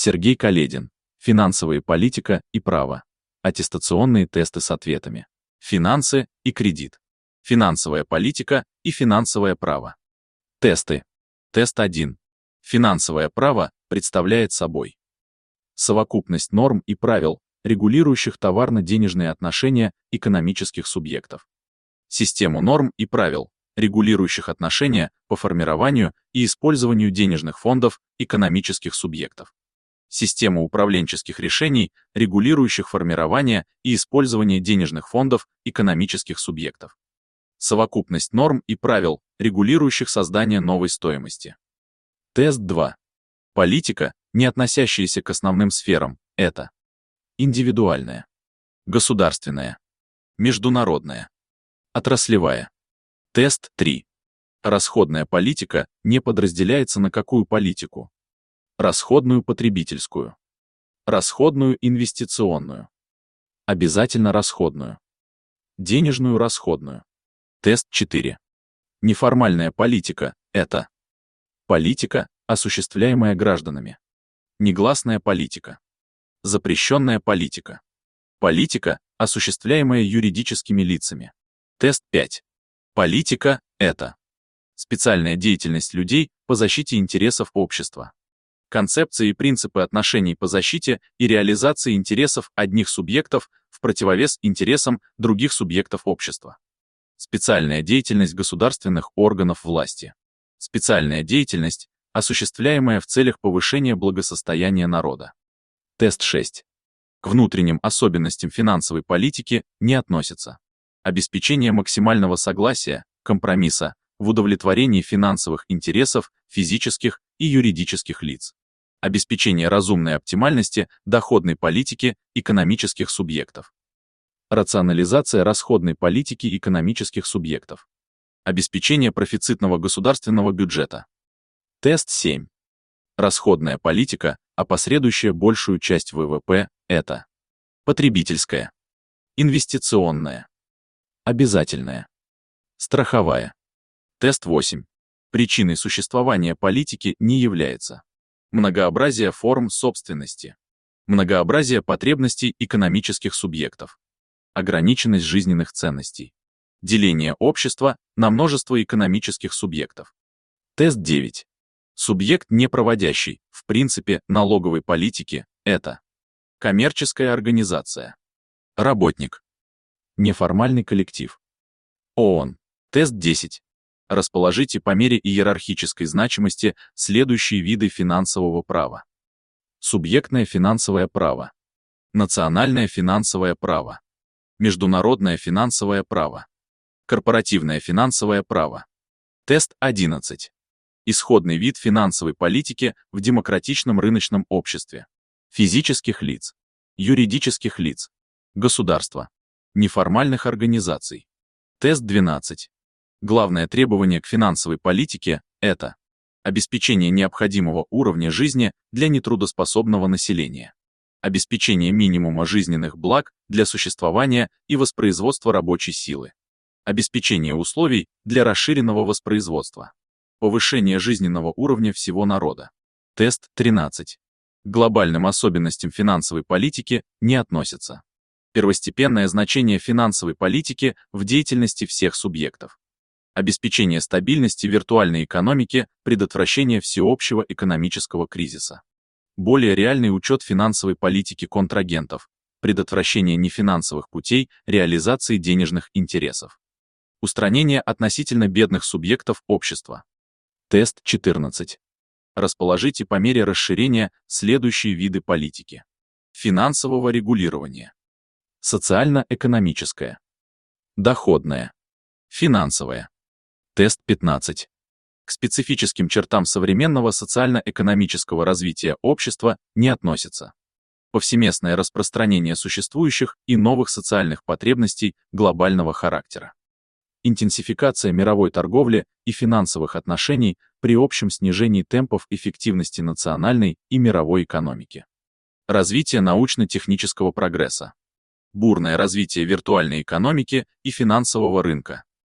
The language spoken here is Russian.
Сергей Каледин. Финансовая политика и право. Аттестационные тесты с ответами. Финансы и кредит. Финансовая политика и финансовое право. Тесты. Тест 1. Финансовое право представляет собой совокупность норм и правил, регулирующих товарно-денежные отношения экономических субъектов. Систему норм и правил, регулирующих отношения по формированию и использованию денежных фондов экономических субъектов. Систему управленческих решений, регулирующих формирование и использование денежных фондов экономических субъектов. Совокупность норм и правил, регулирующих создание новой стоимости. Тест 2. Политика, не относящаяся к основным сферам, это индивидуальная, государственная, международная, отраслевая. Тест 3. Расходная политика не подразделяется на какую политику? Расходную потребительскую, расходную инвестиционную, обязательно расходную, денежную расходную. Тест 4. Неформальная политика – это политика, осуществляемая гражданами. Негласная политика. Запрещенная политика. Политика, осуществляемая юридическими лицами. Тест 5. Политика – это специальная деятельность людей по защите интересов общества. Концепции и принципы отношений по защите и реализации интересов одних субъектов в противовес интересам других субъектов общества. Специальная деятельность государственных органов власти. Специальная деятельность, осуществляемая в целях повышения благосостояния народа. Тест 6. К внутренним особенностям финансовой политики не относится обеспечение максимального согласия, компромисса в удовлетворении финансовых интересов физических и юридических лиц. Обеспечение разумной оптимальности доходной политики экономических субъектов. Рационализация расходной политики экономических субъектов. Обеспечение профицитного государственного бюджета. Тест 7. Расходная политика, опосредующая большую часть ВВП, это потребительская, инвестиционная, обязательная, страховая. Тест 8. Причиной существования политики не является многообразие форм собственности, многообразие потребностей экономических субъектов, ограниченность жизненных ценностей, деление общества на множество экономических субъектов. Тест 9. Субъект, не проводящий, в принципе, налоговой политики, это коммерческая организация, работник, неформальный коллектив. ООН. Тест 10. Расположите по мере иерархической значимости следующие виды финансового права. Субъектное финансовое право, национальное финансовое право, международное финансовое право, корпоративное финансовое право. Тест 11. Исходный вид финансовой политики в демократичном рыночном обществе. Физических лиц, юридических лиц, государства, неформальных организаций. Тест 12. Главное требование к финансовой политике – это обеспечение необходимого уровня жизни для нетрудоспособного населения, обеспечение минимума жизненных благ для существования и воспроизводства рабочей силы, обеспечение условий для расширенного воспроизводства, повышение жизненного уровня всего народа. Тест 13. К глобальным особенностям финансовой политики не относится первостепенное значение финансовой политики в деятельности всех субъектов, обеспечение стабильности виртуальной экономики, предотвращение всеобщего экономического кризиса, более реальный учет финансовой политики контрагентов, предотвращение нефинансовых путей реализации денежных интересов, устранение относительно бедных субъектов общества. Тест 14. Расположите по мере расширения следующие виды политики. Финансового регулирования. Социально-экономическое. Доходное. Финансовое. Тест 15. К специфическим чертам современного социально-экономического развития общества не относится повсеместное распространение существующих и новых социальных потребностей глобального характера, интенсификация мировой торговли и финансовых отношений при общем снижении темпов эффективности национальной и мировой экономики, развитие научно-технического прогресса, бурное развитие виртуальной экономики и финансового рынка,